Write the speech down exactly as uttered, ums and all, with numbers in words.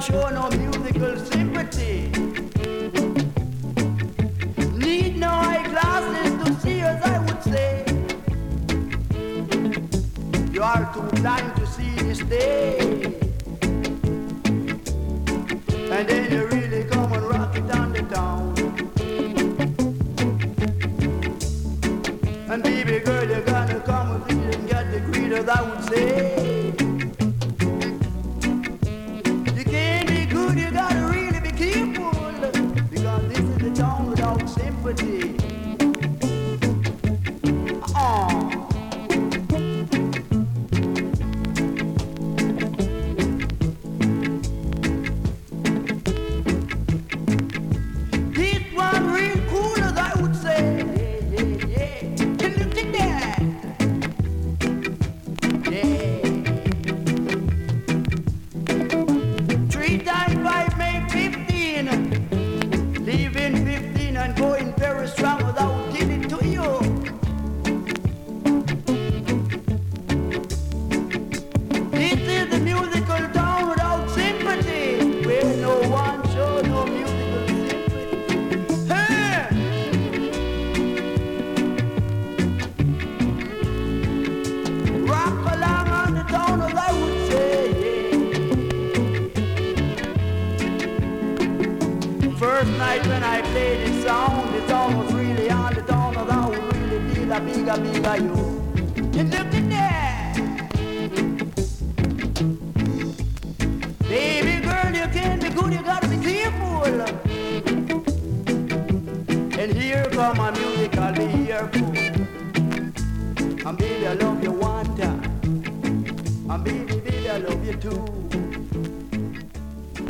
show no musical sympathy. Need no eyeglasses to see, as I would say. You are too blind to see this day. And then you really come and rock it down the town. And baby girl, you gotta come with it and get the greed, as I would say. You can't be good, you gotta really be careful, because this is the town without sympathy. Uh-uh. First night when I played this song, the song was really on the dawn, and I would really feel a bigger, bigger you. And look at that, baby girl, you can't be good, you gotta be careful. And here come my music, I'll be here for. And baby, I love you one time, and baby, baby, I love you too.